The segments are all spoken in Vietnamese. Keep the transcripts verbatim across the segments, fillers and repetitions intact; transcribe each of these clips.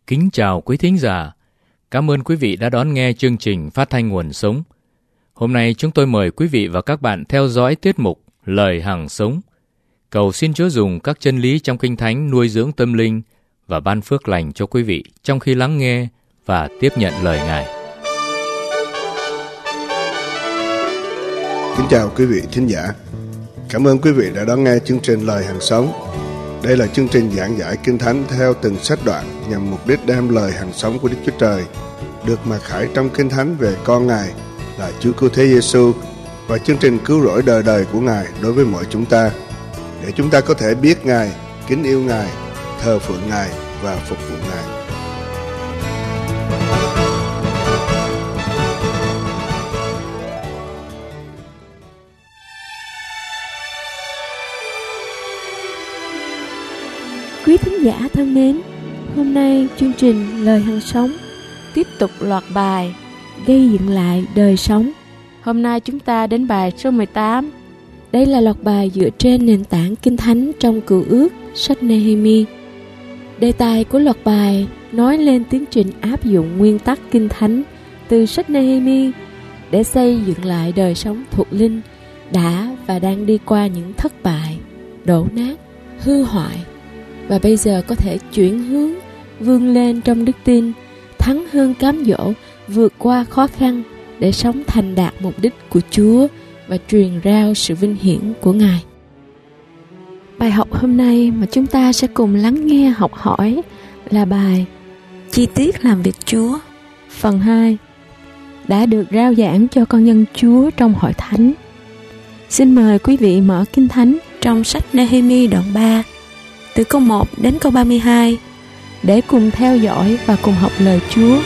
Kính chào quý thính giả. Cảm ơn quý vị đã đón nghe chương trình Phát thanh Nguồn Sống. Hôm nay chúng tôi mời quý vị và các bạn theo dõi tiết mục Lời Hằng Sống. Cầu xin Chúa dùng các chân lý trong Kinh Thánh nuôi dưỡng tâm linh và ban phước lành cho quý vị trong khi lắng nghe và tiếp nhận lời Ngài. Kính chào quý vị thính giả. Cảm ơn quý vị đã đón nghe chương trình Lời Hằng Sống. Đây là chương trình giảng giải Kinh Thánh theo từng sách đoạn nhằm mục đích đem lời hằng sống của Đức Chúa Trời được mặc khải trong Kinh Thánh về con Ngài là Chúa Cứu Thế Giêsu và chương trình cứu rỗi đời đời của Ngài đối với mọi chúng ta, để chúng ta có thể biết Ngài, kính yêu Ngài, thờ phượng Ngài và phục vụ Ngài. Quý thính giả thân mến, hôm nay chương trình Lời Hằng Sống tiếp tục loạt bài gây dựng lại đời sống. Hôm nay chúng ta đến bài số mười tám. Đây là loạt bài dựa trên nền tảng Kinh Thánh trong Cựu Ước, sách Nehemi. Đề tài của loạt bài nói lên tiến trình áp dụng nguyên tắc Kinh Thánh từ sách Nehemi để xây dựng lại đời sống thuộc linh đã và đang đi qua những thất bại, đổ nát, hư hoại, và bây giờ có thể chuyển hướng, vươn lên trong đức tin, thắng hơn cám dỗ, vượt qua khó khăn để sống thành đạt mục đích của Chúa và truyền rao sự vinh hiển của Ngài. Bài học hôm nay mà chúng ta sẽ cùng lắng nghe học hỏi là bài Chi tiết làm việc Chúa, phần hai, đã được rao giảng cho con dân Chúa trong hội thánh. Xin mời quý vị mở Kinh Thánh trong sách Nehemi đoạn ba, từ câu một đến câu ba mươi hai, để cùng theo dõi và cùng học lời Chúa.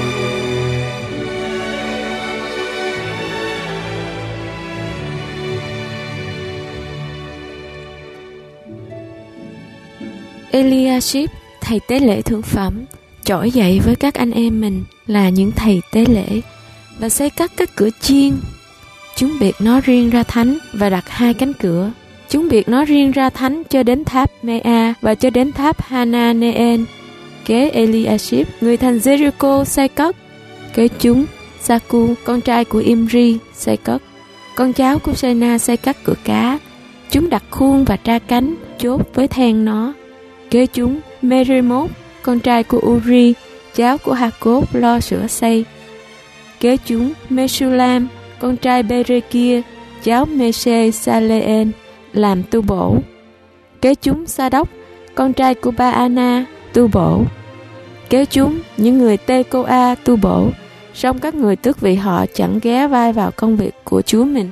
Eliashib, thầy tế lễ thượng phẩm, trỗi dậy với các anh em mình là những thầy tế lễ và xây cất các cửa chiên. Chúng biệt nó riêng ra thánh và đặt hai cánh cửa. Chúng biệt nó riêng ra thánh cho đến tháp Mea và cho đến tháp Hananeel. Kế Eliashib, người thành Jericho, xây cất. Kế chúng, Saku, con trai của Imri, xây cất. Con cháu của Sena xây cất cửa cá. Chúng đặt khuôn và tra cánh, chốt với then nó. Kế chúng, Merimot, con trai của Uri, cháu của Hakkos, lo sửa xây. Kế chúng, Meshulam, con trai Berekia, cháu Meshe-Saleel, làm tu bổ. Kế chúng Sa-đốc, con trai của Ba-ana, tu bổ. Kế chúng những người Tê-cô-a tu bổ, song các người tước vị họ chẳng ghé vai vào công việc của Chúa mình.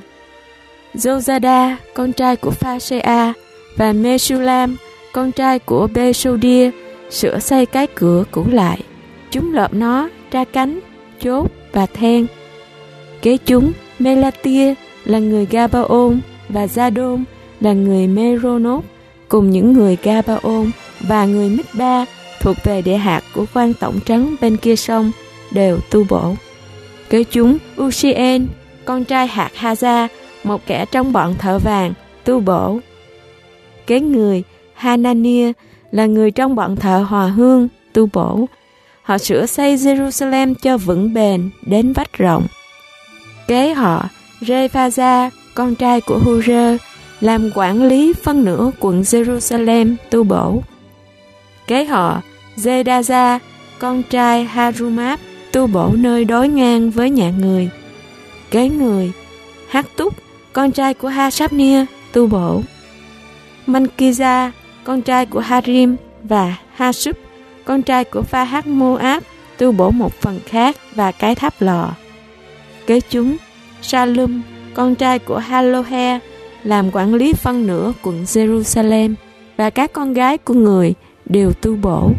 Jozada, con trai của Pha-se-a, và Meshulam, con trai của Bê-sô-đia, sửa xây cái cửa cũ lại. Chúng lợp nó, tra cánh, chốt và then. Kế chúng Melatia là người Gabaon và Gia-đôn là người Meronot, cùng những người Gabaon và người Mít-ba thuộc về địa hạt của quan tổng trấn bên kia sông đều tu bổ. Kế chúng Usien, con trai hạt Haza, một kẻ trong bọn thợ vàng, tu bổ. Kế người Hanania là người trong bọn thợ hòa hương, tu bổ. Họ sửa xây Jerusalem cho vững bền đến vách rộng. Kế họ Rephaza, con trai của Hurơ, làm quản lý phân nửa quận Jerusalem, tu bổ. Kế họ Zedaza, con trai Harumap, tu bổ nơi đối ngang với nhà người. Kế người Hattúc, con trai của Hashabnia, tu bổ. Mankiza, con trai của Harim, và Hasup, con trai của Pha-hát Moab, tu bổ một phần khác và cái tháp lò. Kế chúng Salum, con trai của Halohe, làm quản lý phân nửa quận Jerusalem, và các con gái của người đều tu bổ.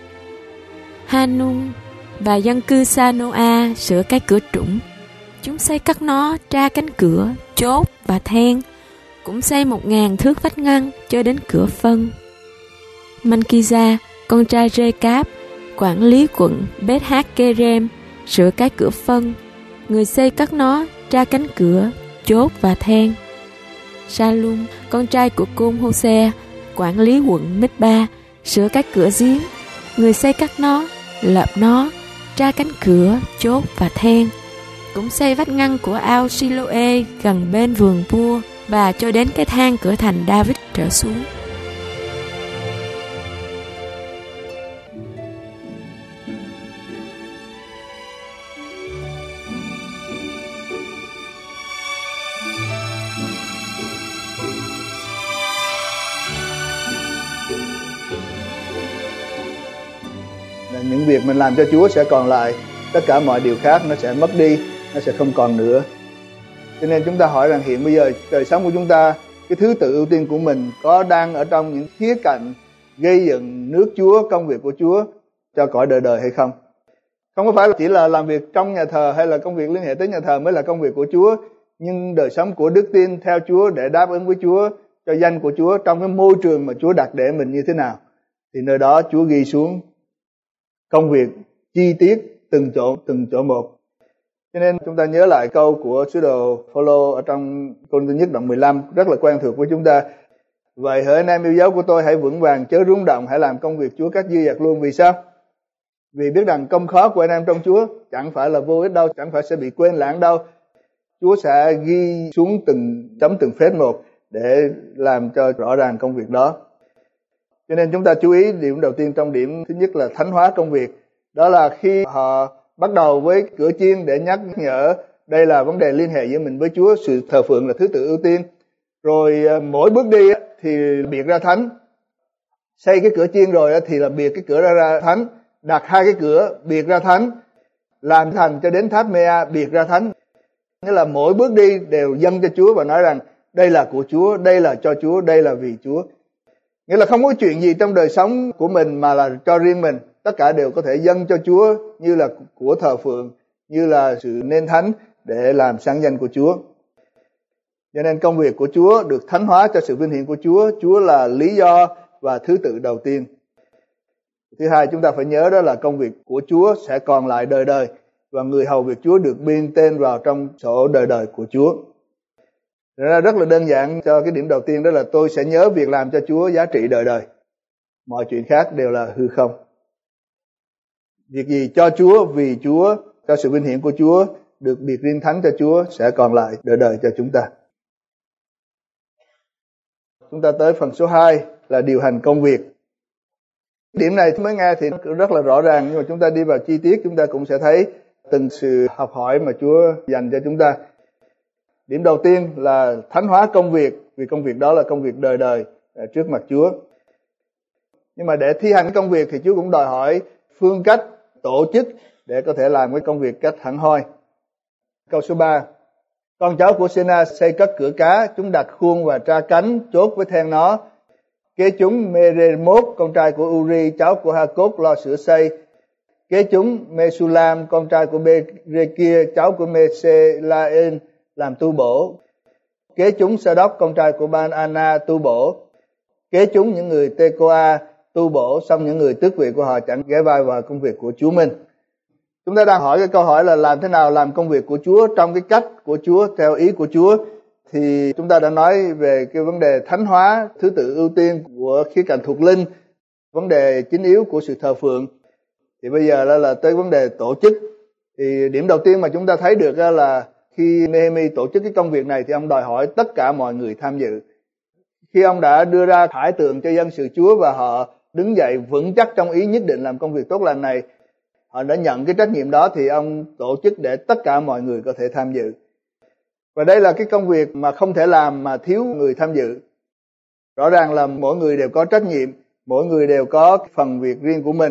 Hanun và dân cư Sanoa sửa cái cửa trũng. Chúng xây cất nó, tra cánh cửa, chốt và then. Cũng xây một ngàn thước vách ngăn cho đến cửa phân. Mankiza, con trai Rê-cáp, quản lý quận Beth-hát-kê-rem, sửa cái cửa phân. Người xây cất nó, tra cánh cửa, chốt và then. Salum, con trai của Côn Hô-se, quản lý quận Mít-ba, sửa các cửa giếng. Người xây cất nó, lợp nó, tra cánh cửa, chốt và then. Cũng xây vách ngăn của ao Siloe gần bên vườn vua và cho đến cái thang cửa thành David trở xuống. Những việc mình làm cho Chúa sẽ còn lại, tất cả mọi điều khác nó sẽ mất đi, nó sẽ không còn nữa. Cho nên chúng ta hỏi rằng hiện bây giờ đời sống của chúng ta, cái thứ tự ưu tiên của mình có đang ở trong những khía cạnh gây dựng nước Chúa, công việc của Chúa cho cõi đời đời hay không? Không có phải chỉ là làm việc trong nhà thờ hay là công việc liên hệ tới nhà thờ mới là công việc của Chúa, nhưng đời sống của đức tin theo Chúa để đáp ứng với Chúa, cho danh của Chúa trong cái môi trường mà Chúa đặt để mình như thế nào, thì nơi đó Chúa ghi xuống công việc chi tiết từng chỗ từng chỗ một. Cho nên chúng ta nhớ lại câu của sứ đồ Phaolô ở trong Cô-rinh-tô nhất đoạn mười lăm rất là quen thuộc với chúng ta. Vậy hỡi anh em yêu dấu của tôi, hãy vững vàng chớ rung động, hãy làm công việc Chúa cách dư dật luôn. Vì sao? Vì biết rằng công khó của anh em trong Chúa chẳng phải là vô ích đâu, chẳng phải sẽ bị quên lãng đâu. Chúa sẽ ghi xuống từng chấm từng phết một để làm cho rõ ràng công việc đó. Cho nên chúng ta chú ý điểm đầu tiên trong điểm thứ nhất là thánh hóa công việc. Đó là khi họ bắt đầu với cửa chiên để nhắc nhở đây là vấn đề liên hệ giữa mình với Chúa, sự thờ phượng là thứ tự ưu tiên. Rồi mỗi bước đi thì biệt ra thánh. Xây cái cửa chiên rồi thì là biệt cái cửa ra, ra thánh. Đặt hai cái cửa biệt ra thánh. Làm thành cho đến tháp Mea biệt ra thánh. Nghĩa là mỗi bước đi đều dâng cho Chúa và nói rằng đây là của Chúa, đây là cho Chúa, đây là vì Chúa. Nghĩa là không có chuyện gì trong đời sống của mình mà là cho riêng mình. Tất cả đều có thể dâng cho Chúa như là của thờ phượng, như là sự nên thánh để làm sáng danh của Chúa. Cho nên công việc của Chúa được thánh hóa cho sự vinh hiển của Chúa. Chúa là lý do và thứ tự đầu tiên. Thứ hai, chúng ta phải nhớ đó là công việc của Chúa sẽ còn lại đời đời. Và người hầu việc Chúa được biên tên vào trong sổ đời đời của Chúa. Ra rất là đơn giản cho cái điểm đầu tiên, đó là tôi sẽ nhớ việc làm cho Chúa giá trị đời đời. Mọi chuyện khác đều là hư không. Việc gì cho Chúa, vì Chúa, cho sự vinh hiển của Chúa, được biệt riêng thánh cho Chúa sẽ còn lại đời đời cho chúng ta. Chúng ta tới phần số hai là điều hành công việc. Điểm này mới nghe thì rất là rõ ràng, nhưng mà chúng ta đi vào chi tiết chúng ta cũng sẽ thấy từng sự học hỏi mà Chúa dành cho chúng ta. Điểm đầu tiên là thánh hóa công việc, vì công việc đó là công việc đời đời trước mặt Chúa. Nhưng mà để thi hành công việc thì Chúa cũng đòi hỏi phương cách, tổ chức để có thể làm cái công việc cách hẳn hoi. Câu số ba. Con cháu của Sena xây cất cửa cá, chúng đặt khuôn và tra cánh, chốt với then nó. Kế chúng Meremot, con trai của Uri, cháu của Hakot lo sửa xây. Kế chúng Mesulam, con trai của Berekia, cháu của Meselaen, làm tu bổ. Kế chúng Sa-đốc, con trai của Ban-ana, tu bổ. Kế chúng những người Tekoa, tu bổ, xong những người tước vị của họ chẳng ghé vai vào công việc của Chúa mình. Chúng ta đang hỏi cái câu hỏi là làm thế nào làm công việc của Chúa trong cái cách của Chúa, theo ý của Chúa. Thì chúng ta đã nói về cái vấn đề thánh hóa, thứ tự ưu tiên của khía cạnh thuộc linh, vấn đề chính yếu của sự thờ phượng. Thì bây giờ là, là tới vấn đề tổ chức. Thì điểm đầu tiên mà chúng ta thấy được là khi Nehemi tổ chức cái công việc này thì ông đòi hỏi tất cả mọi người tham dự. Khi ông đã đưa ra khải tượng cho dân sự Chúa và họ đứng dậy vững chắc trong ý nhất định làm công việc tốt lành này, họ đã nhận cái trách nhiệm đó thì ông tổ chức để tất cả mọi người có thể tham dự. Và đây là cái công việc mà không thể làm mà thiếu người tham dự. Rõ ràng là mỗi người đều có trách nhiệm, mỗi người đều có phần việc riêng của mình.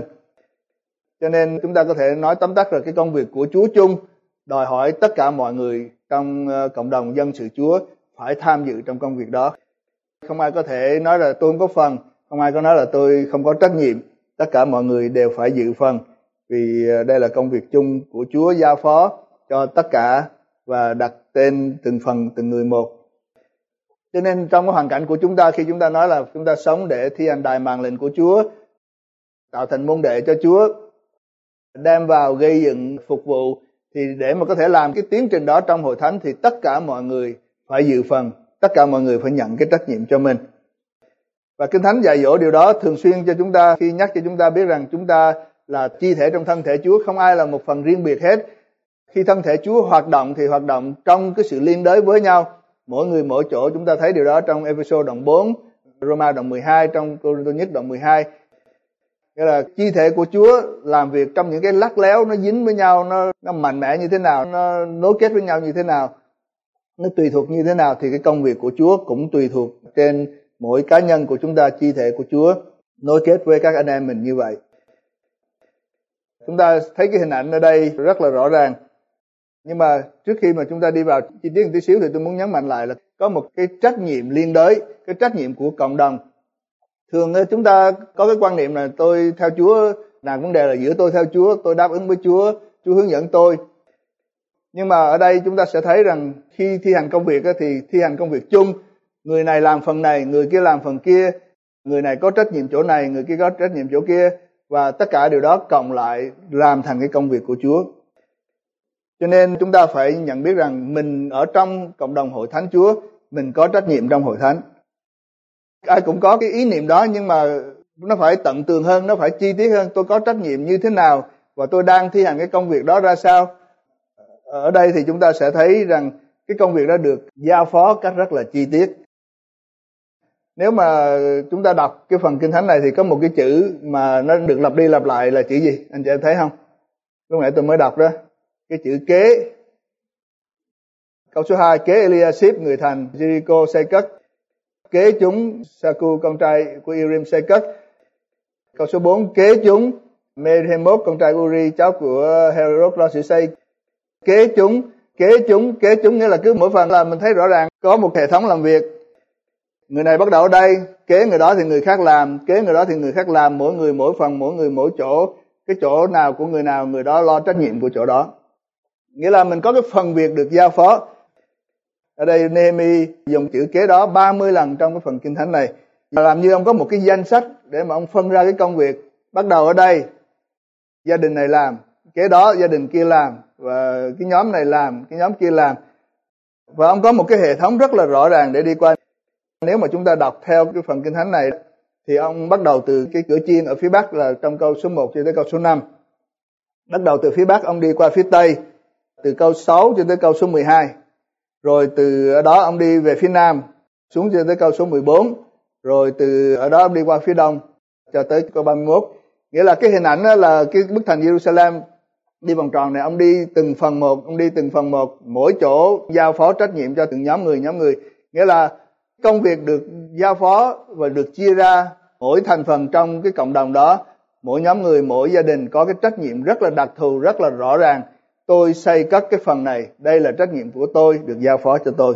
Cho nên chúng ta có thể nói tóm tắt là cái công việc của Chúa chung đòi hỏi tất cả mọi người trong cộng đồng dân sự Chúa phải tham dự trong công việc đó. Không ai có thể nói là tôi không có phần, không ai có nói là tôi không có trách nhiệm. Tất cả mọi người đều phải dự phần, vì đây là công việc chung của Chúa giao phó cho tất cả và đặt tên từng phần từng người một. Cho nên trong cái hoàn cảnh của chúng ta, khi chúng ta nói là chúng ta sống để thi hành đài mạng lệnh của Chúa, tạo thành môn đệ cho Chúa, đem vào gây dựng phục vụ, thì để mà có thể làm cái tiến trình đó trong hội thánh thì tất cả mọi người phải dự phần, tất cả mọi người phải nhận cái trách nhiệm cho mình. Và Kinh Thánh dạy dỗ điều đó thường xuyên cho chúng ta khi nhắc cho chúng ta biết rằng chúng ta là chi thể trong thân thể Chúa, không ai là một phần riêng biệt hết. Khi thân thể Chúa hoạt động thì hoạt động trong cái sự liên đới với nhau, mỗi người mỗi chỗ. Chúng ta thấy điều đó trong Ê-phê-sô đoạn bốn, Rô-ma đoạn mười hai, trong Cô-rinh-tô nhất đoạn mười hai. Nghĩa là chi thể của Chúa làm việc trong những cái lắt léo, nó dính với nhau, nó, nó mạnh mẽ như thế nào, nó nối kết với nhau như thế nào, nó tùy thuộc như thế nào, thì cái công việc của Chúa cũng tùy thuộc trên mỗi cá nhân của chúng ta. Chi thể của Chúa nối kết với các anh em mình như vậy. Chúng ta thấy cái hình ảnh ở đây rất là rõ ràng. Nhưng mà trước khi mà chúng ta đi vào chi tiết một tí xíu thì tôi muốn nhấn mạnh lại là có một cái trách nhiệm liên đới, cái trách nhiệm của cộng đồng. Thường chúng ta có cái quan niệm là tôi theo Chúa, là vấn đề là giữa tôi theo Chúa, tôi đáp ứng với Chúa, Chúa hướng dẫn tôi. Nhưng mà ở đây chúng ta sẽ thấy rằng khi thi hành công việc thì thi hành công việc chung. Người này làm phần này, người kia làm phần kia, người này có trách nhiệm chỗ này, người kia có trách nhiệm chỗ kia, và tất cả điều đó cộng lại làm thành cái công việc của Chúa. Cho nên chúng ta phải nhận biết rằng mình ở trong cộng đồng hội thánh Chúa, mình có trách nhiệm trong hội thánh. Ai cũng có cái ý niệm đó, nhưng mà nó phải tận tường hơn, nó phải chi tiết hơn. Tôi có trách nhiệm như thế nào và tôi đang thi hành cái công việc đó ra sao. Ở đây thì chúng ta sẽ thấy rằng cái công việc đó được giao phó cách rất là chi tiết. Nếu mà chúng ta đọc cái phần Kinh Thánh này thì có một cái chữ mà nó được lặp đi lặp lại là chữ gì? Anh chị em thấy không? Lúc nãy tôi mới đọc đó. Cái chữ kế. Câu số hai, kế Eliashib người thành Jericho xây cất. Kế chúng Saku con trai của Irim xây cất. Câu số bốn, kế chúng Merhemot con trai Uri cháu của Herod lo sự xây. Kế chúng, kế chúng, kế chúng nghĩa là cứ mỗi phần là mình thấy rõ ràng có một hệ thống làm việc. Người này bắt đầu ở đây, kế người đó thì người khác làm, kế người đó thì người khác làm, mỗi người mỗi phần, mỗi người mỗi chỗ. Cái chỗ nào của người nào, người đó lo trách nhiệm của chỗ đó. Nghĩa là mình có cái phần việc được giao phó. Ở đây Nehemi dùng chữ kế đó ba mươi lần trong cái phần Kinh Thánh này. Làm như ông có một cái danh sách để mà ông phân ra cái công việc. Bắt đầu ở đây, gia đình này làm, kế đó gia đình kia làm, và cái nhóm này làm, cái nhóm kia làm. Và ông có một cái hệ thống rất là rõ ràng để đi qua. Nếu mà chúng ta đọc theo cái phần Kinh Thánh này thì ông bắt đầu từ cái cửa chiên ở phía Bắc là trong câu số một cho tới câu số năm. Bắt đầu từ phía Bắc ông đi qua phía Tây từ câu sáu cho tới câu số mười hai. Rồi từ ở đó ông đi về phía Nam xuống cho tới câu số mười bốn. Rồi từ ở đó ông đi qua phía Đông cho tới câu ba mươi mốt. Nghĩa là cái hình ảnh đó là cái bức thành Jerusalem đi vòng tròn này, ông đi từng phần một, ông đi từng phần một, mỗi chỗ giao phó trách nhiệm cho từng nhóm người, nhóm người. Nghĩa là công việc được giao phó và được chia ra mỗi thành phần trong cái cộng đồng đó, mỗi nhóm người, mỗi gia đình có cái trách nhiệm rất là đặc thù, rất là rõ ràng. Tôi xây cất cái phần này, đây là trách nhiệm của tôi, được giao phó cho tôi.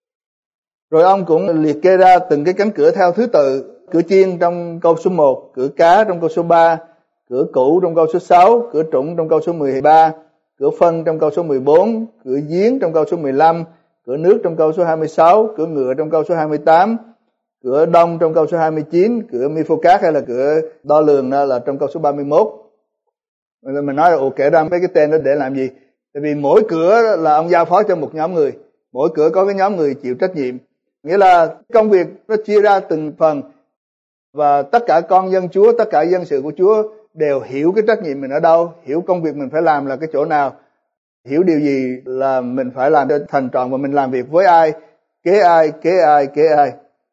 Rồi ông cũng liệt kê ra từng cái cánh cửa theo thứ tự. Cửa chiên trong câu số một, cửa cá trong câu số ba, cửa cũ trong câu số sáu, cửa trũng trong câu số mười ba, cửa phân trong câu số mười bốn, cửa giếng trong câu số mười lăm, cửa nước trong câu số hai mươi sáu, cửa ngựa trong câu số hai mươi tám, cửa đông trong câu số hai mươi chín, cửa Miphocat hay là cửa đo lường là trong câu số ba mươi mốt. Mình nói là ồ, kể ra mấy cái tên đó để làm gì? Tại vì mỗi cửa là ông giao phó cho một nhóm người, mỗi cửa có cái nhóm người chịu trách nhiệm. Nghĩa là công việc nó chia ra từng phần, và tất cả con dân Chúa, tất cả dân sự của Chúa đều hiểu cái trách nhiệm mình ở đâu, hiểu công việc mình phải làm là cái chỗ nào, hiểu điều gì là mình phải làm cho thành trọn, và mình làm việc với ai, kế ai, kế ai, kế ai.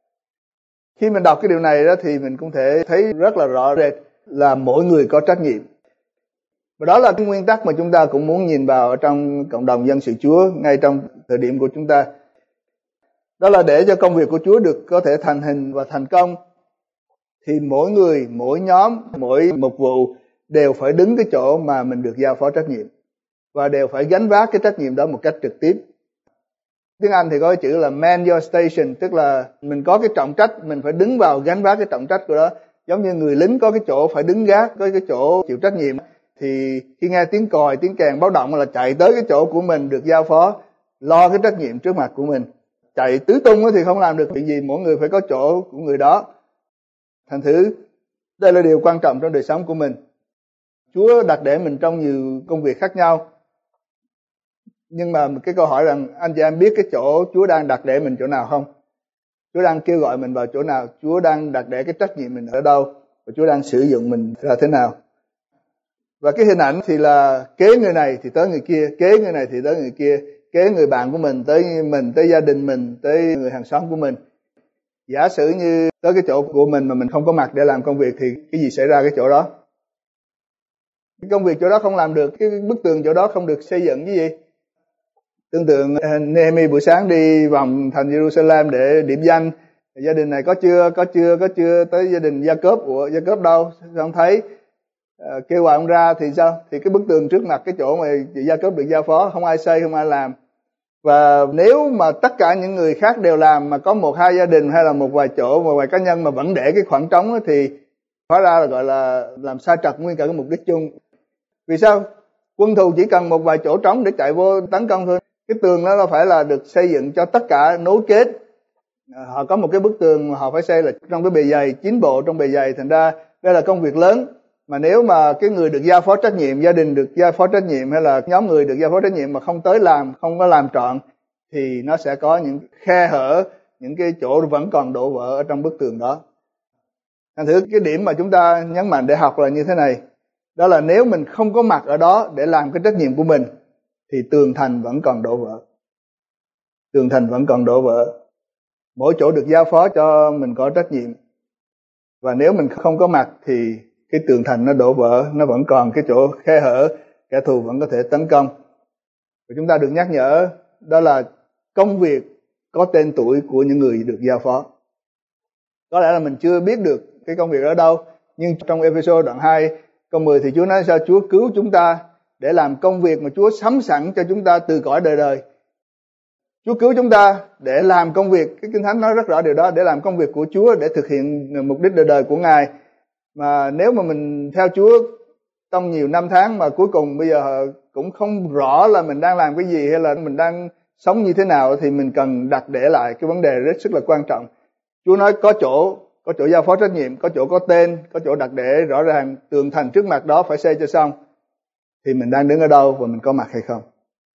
Khi mình đọc cái điều này đó thì mình cũng thể thấy rất là rõ rệt là mỗi người có trách nhiệm. Và đó là cái nguyên tắc mà chúng ta cũng muốn nhìn vào ở trong cộng đồng dân sự Chúa ngay trong thời điểm của chúng ta. Đó là để cho công việc của Chúa được có thể thành hình và thành công, thì mỗi người, mỗi nhóm, mỗi mục vụ đều phải đứng cái chỗ mà mình được giao phó trách nhiệm, và đều phải gánh vác cái trách nhiệm đó một cách trực tiếp. Tiếng Anh thì có cái chữ là man your station, tức là mình có cái trọng trách, mình phải đứng vào gánh vác cái trọng trách của đó. Giống như người lính có cái chỗ phải đứng gác, có cái chỗ chịu trách nhiệm, thì khi nghe tiếng còi, tiếng kèn báo động là chạy tới cái chỗ của mình được giao phó, lo cái trách nhiệm trước mặt của mình. Chạy tứ tung thì không làm được chuyện gì, mỗi người phải có chỗ của người đó. Thành thử đây là điều quan trọng trong đời sống của mình. Chúa đặt để mình trong nhiều công việc khác nhau, nhưng mà cái câu hỏi rằng anh chị em biết cái chỗ Chúa đang đặt để mình chỗ nào không? Chúa đang kêu gọi mình vào chỗ nào? Chúa đang đặt để cái trách nhiệm mình ở đâu? Và Chúa đang sử dụng mình ra thế nào? Và cái hình ảnh thì là kế người này thì tới người kia, kế người này thì tới người kia, kế người bạn của mình tới mình, tới gia đình mình, tới người hàng xóm của mình. Giả sử như tới cái chỗ của mình mà mình không có mặt để làm công việc thì cái gì xảy ra cái chỗ đó? Cái công việc chỗ đó không làm được, cái bức tường chỗ đó không được xây dựng cái gì? Tương tự Nehemi buổi sáng đi vòng thành Jerusalem để điểm danh, gia đình này có chưa, có chưa, có chưa, tới gia đình Gia-cốp, của Gia-cốp đâu, không thấy. À, kêu gọi ông ra thì sao? Thì cái bức tường trước mặt cái chỗ mà Gia-cốp được giao phó không ai xây, không ai làm. Và nếu mà tất cả những người khác đều làm mà có một hai gia đình hay là một vài chỗ, một vài cá nhân mà vẫn để cái khoảng trống đó, thì hóa ra là gọi là làm sai trật nguyên cả cái mục đích chung. Vì sao? Quân thù chỉ cần một vài chỗ trống để chạy vô tấn công thôi. Cái tường đó nó phải là được xây dựng cho tất cả nối kết. Họ có một cái bức tường mà họ phải xây là trong cái bề dày, chín bộ trong bề dày. Thành ra đây là công việc lớn. Mà nếu mà cái người được giao phó trách nhiệm, gia đình được giao phó trách nhiệm, hay là nhóm người được giao phó trách nhiệm mà không tới làm, không có làm trọn, thì nó sẽ có những khe hở, những cái chỗ vẫn còn đổ vỡ ở trong bức tường đó. Thành thử cái điểm mà chúng ta nhấn mạnh để học là như thế này. Đó là nếu mình không có mặt ở đó để làm cái trách nhiệm của mình, thì tường thành vẫn còn đổ vỡ. Tường thành vẫn còn đổ vỡ. Mỗi chỗ được giao phó cho mình có trách nhiệm. Và nếu mình không có mặt thì cái tường thành nó đổ vỡ, nó vẫn còn cái chỗ khe hở, kẻ thù vẫn có thể tấn công. Và chúng ta được nhắc nhở đó là công việc có tên tuổi của những người được giao phó. Có lẽ là mình chưa biết được cái công việc ở đâu, nhưng trong Ê-phê-sô đoạn hai câu mười thì Chúa nói sao? Chúa cứu chúng ta để làm công việc mà Chúa sắm sẵn cho chúng ta từ cõi đời đời. Chúa cứu chúng ta để làm công việc, cái Kinh Thánh nói rất rõ điều đó, để làm công việc của Chúa, để thực hiện mục đích đời đời của Ngài. Mà nếu mà mình theo Chúa trong nhiều năm tháng mà cuối cùng bây giờ cũng không rõ là mình đang làm cái gì hay là mình đang sống như thế nào, thì mình cần đặt để lại cái vấn đề rất là quan trọng. Chúa nói có chỗ, có chỗ giao phó trách nhiệm, có chỗ có tên, có chỗ đặt để rõ ràng, tường thành trước mặt đó phải xây cho xong. Thì mình đang đứng ở đâu và mình có mặt hay không?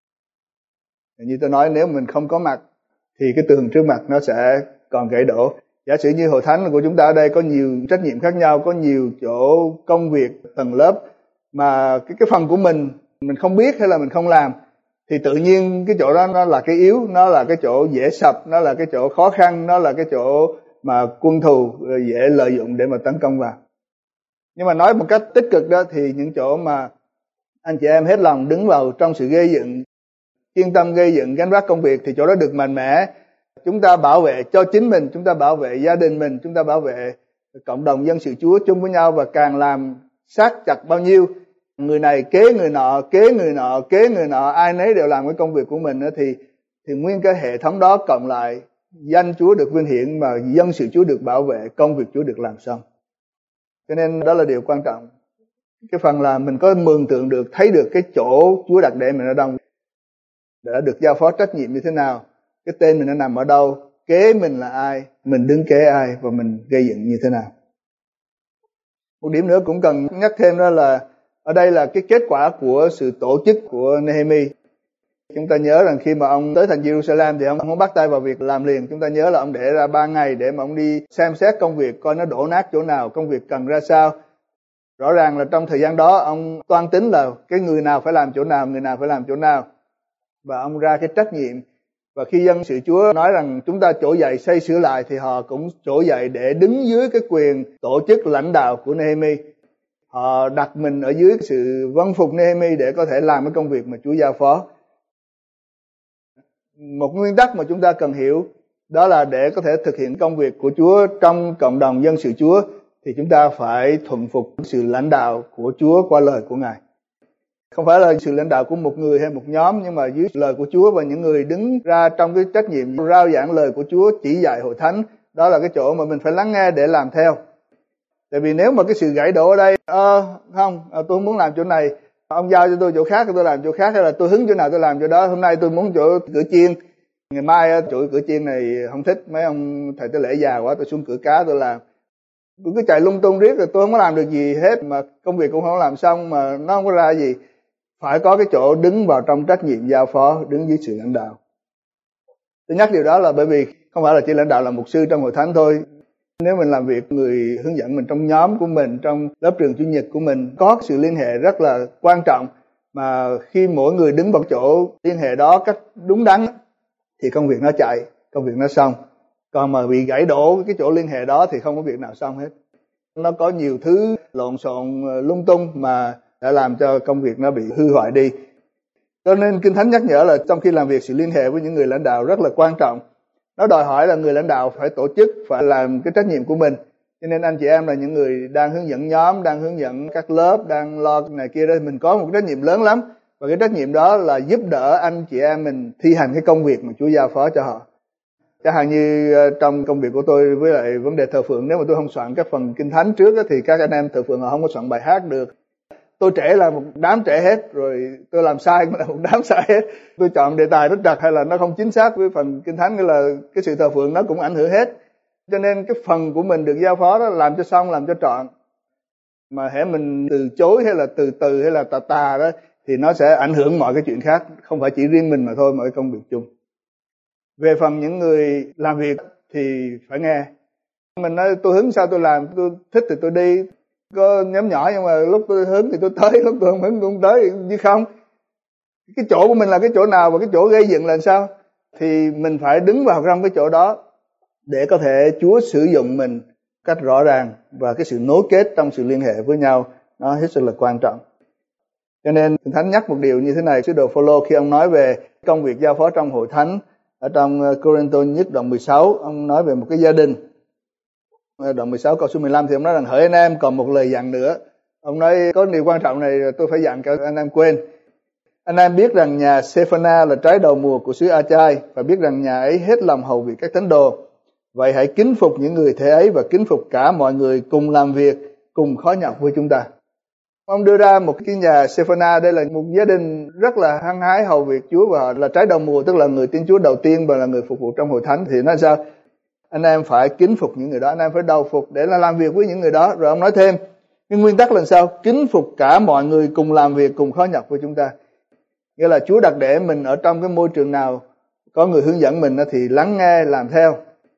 Như tôi nói, nếu mình không có mặt thì cái tường trước mặt nó sẽ còn gãy đổ. Giả sử như hội thánh của chúng ta ở đây có nhiều trách nhiệm khác nhau, có nhiều chỗ công việc, tầng lớp, mà cái, cái phần của mình, mình không biết hay là mình không làm, thì tự nhiên cái chỗ đó nó là cái yếu, nó là cái chỗ dễ sập, nó là cái chỗ khó khăn, nó là cái chỗ mà quân thù dễ lợi dụng để mà tấn công vào. Nhưng mà nói một cách tích cực đó, thì những chỗ mà anh chị em hết lòng đứng vào trong sự gây dựng, yên tâm gây dựng, gánh vác công việc, thì chỗ đó được mạnh mẽ. Chúng ta bảo vệ cho chính mình, chúng ta bảo vệ gia đình mình, chúng ta bảo vệ cộng đồng dân sự Chúa chung với nhau, và càng làm sát chặt bao nhiêu, người này kế người nọ, kế người nọ, kế người nọ, ai nấy đều làm cái công việc của mình, thì thì nguyên cái hệ thống đó cộng lại, danh Chúa được vinh hiển, mà dân sự Chúa được bảo vệ, công việc Chúa được làm xong. Cho nên đó là điều quan trọng. Cái phần là mình có mường tượng được, thấy được cái chỗ Chúa đặt để mình ở đâu, đã được giao phó trách nhiệm như thế nào, cái tên mình nó nằm ở đâu, kế mình là ai, mình đứng kế ai, và mình gây dựng như thế nào. Một điểm nữa cũng cần nhắc thêm đó là ở đây là cái kết quả của sự tổ chức của Nehemi. Chúng ta nhớ rằng khi mà ông tới thành Jerusalem thì ông không bắt tay vào việc làm liền. Chúng ta nhớ là ông để ra ba ngày để mà ông đi xem xét công việc, coi nó đổ nát chỗ nào, công việc cần ra sao. Rõ ràng là trong thời gian đó ông toan tính là cái người nào phải làm chỗ nào, người nào phải làm chỗ nào, và ông ra cái trách nhiệm. Và khi dân sự Chúa nói rằng chúng ta trỗi dậy xây sửa lại, thì họ cũng trỗi dậy để đứng dưới cái quyền tổ chức lãnh đạo của Nehemi. Họ đặt mình ở dưới sự vâng phục Nehemi để có thể làm cái công việc mà Chúa giao phó. Một nguyên tắc mà chúng ta cần hiểu đó là để có thể thực hiện công việc của Chúa trong cộng đồng dân sự Chúa, thì chúng ta phải thuận phục sự lãnh đạo của Chúa qua lời của Ngài. Không phải là sự lãnh đạo của một người hay một nhóm, nhưng mà dưới lời của Chúa và những người đứng ra trong cái trách nhiệm rao giảng lời của Chúa, chỉ dạy hội thánh. Đó là cái chỗ mà mình phải lắng nghe để làm theo. Tại vì nếu mà cái sự gãy đổ ở đây, ờ, không, tôi không muốn làm chỗ này, ông giao cho tôi chỗ khác, tôi làm chỗ khác, hay là tôi hứng chỗ nào tôi làm chỗ đó. Hôm nay tôi muốn chỗ cửa chiên, ngày mai chỗ cửa chiên này không thích, mấy ông thầy tế lễ già quá, tôi xuống cửa cá tôi làm. Tôi cứ chạy lung tung riết rồi tôi không có làm được gì hết, mà công việc cũng không làm xong, mà nó không có ra gì. Phải có cái chỗ đứng vào trong trách nhiệm giao phó, đứng dưới sự lãnh đạo. Tôi nhắc điều đó là bởi vì không phải là chỉ lãnh đạo là mục sư trong hội thánh thôi. Nếu mình làm việc, người hướng dẫn mình trong nhóm của mình, trong lớp trường chủ nhật của mình, có sự liên hệ rất là quan trọng, mà khi mỗi người đứng vào chỗ liên hệ đó cách đúng đắn thì công việc nó chạy, công việc nó xong. Còn mà bị gãy đổ cái chỗ liên hệ đó thì không có việc nào xong hết. Nó có nhiều thứ lộn xộn lung tung mà đã làm cho công việc nó bị hư hoại đi. Cho nên Kinh Thánh nhắc nhở là trong khi làm việc, sự liên hệ với những người lãnh đạo rất là quan trọng. Nó đòi hỏi là người lãnh đạo phải tổ chức, phải làm cái trách nhiệm của mình. Cho nên anh chị em là những người đang hướng dẫn nhóm, đang hướng dẫn các lớp, đang lo này kia đó, mình có một trách nhiệm lớn lắm. Và cái trách nhiệm đó là giúp đỡ anh chị em mình thi hành cái công việc mà Chúa giao phó cho họ. Chẳng hạn như trong công việc của tôi với lại vấn đề thờ phượng, nếu mà tôi không soạn các phần Kinh Thánh trước đó, thì các anh em thờ phượng họ không có soạn bài hát được. Tôi trễ là một đám trễ hết, rồi tôi làm sai cũng là một đám sai hết. Tôi chọn đề tài rất trật hay là nó không chính xác với phần Kinh Thánh, nghĩa là cái sự thờ phượng nó cũng ảnh hưởng hết. Cho nên cái phần của mình được giao phó đó làm cho xong, làm cho trọn. Mà hễ mình từ chối hay là từ từ hay là tà tà đó thì nó sẽ ảnh hưởng mọi cái chuyện khác, không phải chỉ riêng mình mà thôi, mọi công việc chung. Về phần những người làm việc thì phải nghe. Mình nói tôi hứng sao tôi làm, tôi thích thì tôi đi. Có nhóm nhỏ nhưng mà lúc tôi hứng thì tôi tới, lúc tôi không hứng tôi không tới, như không. Cái chỗ của mình là cái chỗ nào và cái chỗ gây dựng là sao? Thì mình phải đứng vào trong cái chỗ đó để có thể Chúa sử dụng mình cách rõ ràng, và cái sự nối kết trong sự liên hệ với nhau nó hết sức là quan trọng. Cho nên Kinh Thánh nhắc một điều như thế này, sứ đồ Phôlô khi ông nói về công việc giao phó trong hội thánh ở trong Cô-rinh-tô nhất đoạn mười sáu, ông nói về một cái gia đình. Đoạn mười sáu câu số mười lăm thì ông nói rằng: hỡi anh em, còn một lời dặn nữa. Ông nói có điều quan trọng này tôi phải dặn cho anh em quên. Anh em biết rằng nhà Sê-phân-na là trái đầu mùa của xứ A-chai, và biết rằng nhà ấy hết lòng hầu việc các thánh đồ. Vậy hãy kính phục những người thế ấy, và kính phục cả mọi người cùng làm việc, cùng khó nhọc với chúng ta. Ông đưa ra một cái nhà Sê-phân-na, đây là một gia đình rất là hăng hái hầu việc Chúa, và họ là trái đầu mùa, tức là người tin Chúa đầu tiên và là người phục vụ trong hội thánh. Thì nói sao? Anh em phải kính phục những người đó, anh em phải đầu phục để là làm việc với những người đó. Rồi ông nói thêm, cái nguyên tắc là sao? Kính phục cả mọi người cùng làm việc, cùng khó nhọc với chúng ta. Nghĩa là Chúa đặt để mình ở trong cái môi trường nào có người hướng dẫn mình thì lắng nghe, làm theo.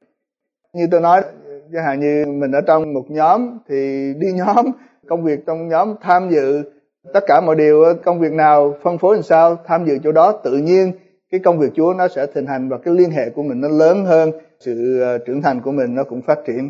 Như tôi nói, chẳng hạn như mình ở trong một nhóm thì đi nhóm, công việc trong nhóm tham dự tất cả mọi điều, công việc nào phân phối làm sao tham dự chỗ đó, tự nhiên cái công việc Chúa nó sẽ thịnh hành và cái liên hệ của mình nó lớn hơn, sự trưởng thành của mình nó cũng phát triển.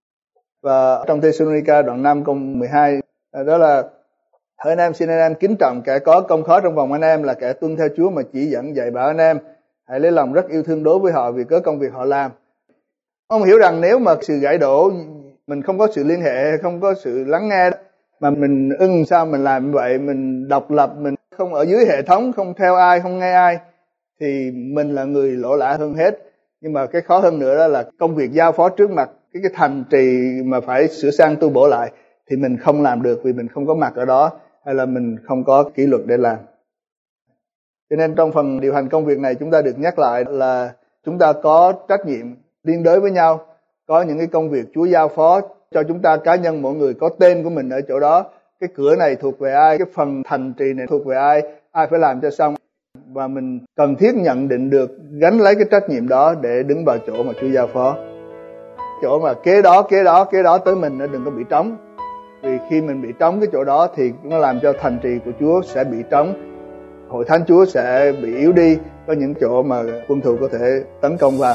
Và trong Thê-sô-lô-ni-ca đoạn năm câu mười hai đó là: hỡi anh em, xin anh em kính trọng kẻ có công khó trong vòng anh em, là kẻ tuân theo Chúa mà chỉ dẫn dạy bảo anh em. Hãy lấy lòng rất yêu thương đối với họ vì cớ công việc họ làm. Ông hiểu rằng nếu mà sự gãy đổ, mình không có sự liên hệ, không có sự lắng nghe, mà mình ưng sao mình làm như vậy, mình độc lập, mình không ở dưới hệ thống, không theo ai, không nghe ai, thì mình là người lỗ lã hơn hết. Nhưng mà cái khó hơn nữa đó là công việc giao phó trước mặt, cái, cái thành trì mà phải sửa sang tu bổ lại, thì mình không làm được vì mình không có mặt ở đó, hay là mình không có kỷ luật để làm. Cho nên trong phần điều hành công việc này chúng ta được nhắc lại là chúng ta có trách nhiệm liên đới với nhau, có những cái công việc Chúa giao phó cho chúng ta cá nhân, mỗi người có tên của mình ở chỗ đó. Cái cửa này thuộc về ai, cái phần thành trì này thuộc về ai, ai phải làm cho xong. Và mình cần thiết nhận định được, gánh lấy cái trách nhiệm đó để đứng vào chỗ mà Chúa giao phó. Chỗ mà kế đó, kế đó, kế đó tới mình nó đừng có bị trống. Vì khi mình bị trống cái chỗ đó thì nó làm cho thành trì của Chúa sẽ bị trống, hội thánh Chúa sẽ bị yếu đi, có những chỗ mà quân thù có thể tấn công vào.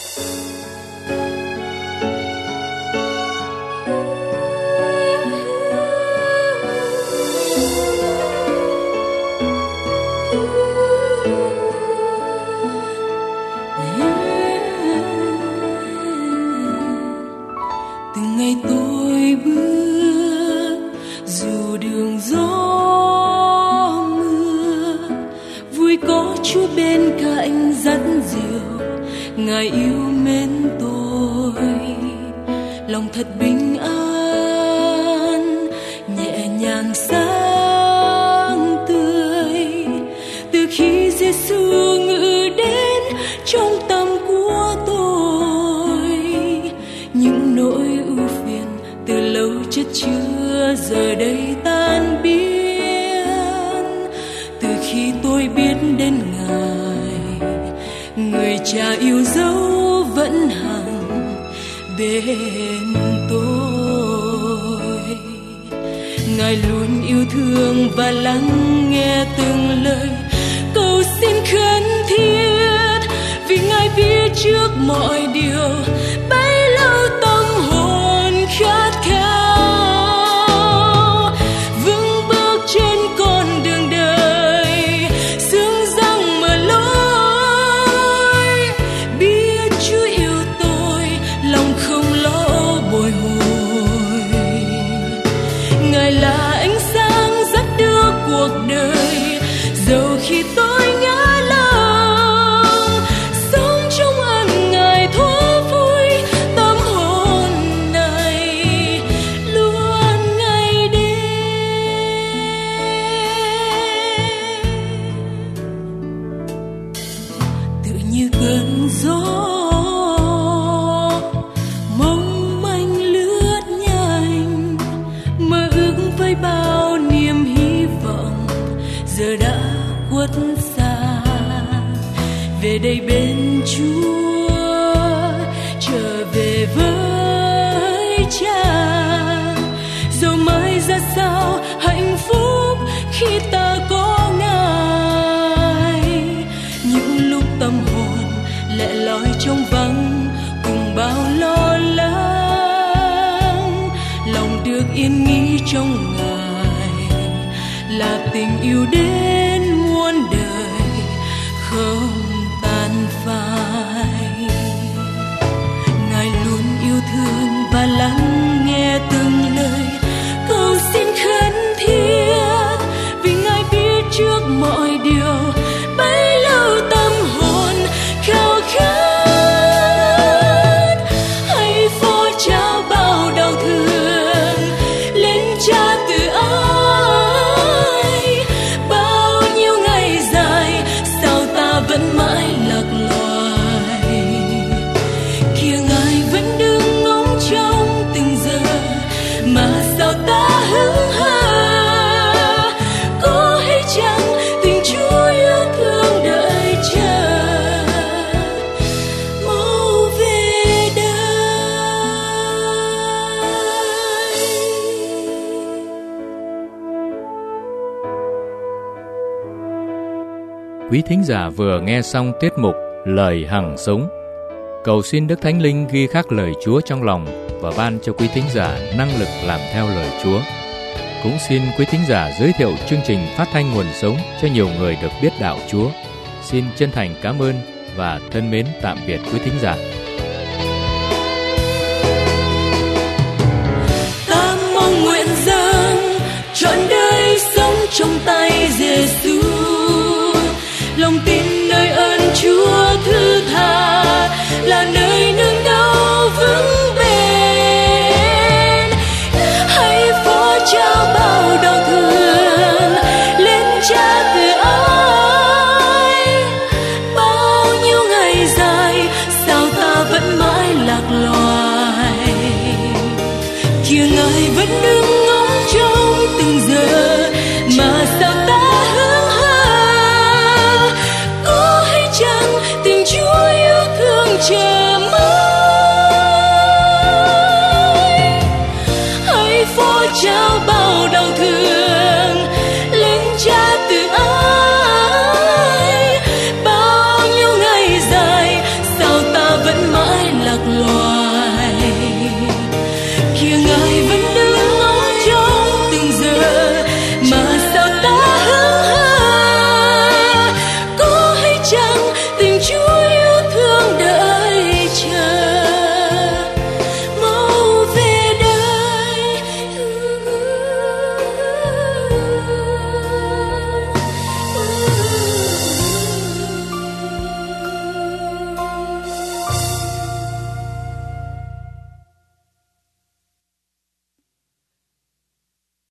Ngài yêu mến tôi, lòng thật bình an, nhẹ nhàng sáng tươi. Từ khi Giêsu ngự đến trong tâm của tôi, những nỗi ưu phiền từ lâu chất chứa giờ đây tan biến. Từ khi tôi biết đến Ngài, người cha yêu dấu vẫn hằng, bên tôi. Ngài luôn yêu thương và lắng nghe từng lời cầu xin khẩn thiết, vì Ngài biết trước mọi điều, bấy lâu tâm hồn khát khao, vững bước trên con đường đời, sương răng mở lối. Biết Chúa yêu tôi, lòng không lo bồi hồi. Ngài là ánh sáng dắt đưa cuộc đời, dẫu khi tôi ngã lòng, sống trong ân Ngài thua vui. Tâm hồn này luôn ngày đêm tựa như cơn gió mong manh lướt nhanh, mơ ước với bao niềm hy vọng giờ đã khuất xa. Về đây bên Chúa, trở về với Cha, dẫu mai ra sao hạnh phúc khi ta có Ngài. Những lúc tâm hồn lẻ loi trong vắng cùng bao lo lắng, lòng được yên nghỉ trong Ngài là tình yêu đến muôn đời không tan phai. Ngài luôn yêu thương và lắng nghe từng lời cầu xin khẩn thiết, vì Ngài biết trước mọi điều, bấy lâu tâm hồn khao khát. Hãy phó trao bao đau thương lên Cha từ ái. Bao nhiêu ngày dài sao ta vẫn mãi lạc loài, kia Ngài vẫn đứng ngóng trong từng giờ, mà sao ta hững hờ. Có hay chăng tình Chúa yêu thương đợi chờ mau về đây. Quý thính giả vừa nghe xong tiết mục Lời Hằng Sống. Cầu xin Đức Thánh Linh ghi khắc lời Chúa trong lòng và ban cho quý thính giả năng lực làm theo lời Chúa. Cũng xin quý thính giả giới thiệu chương trình phát thanh Nguồn Sống cho nhiều người được biết đạo Chúa. Xin chân thành cảm ơn và thân mến tạm biệt quý thính giả.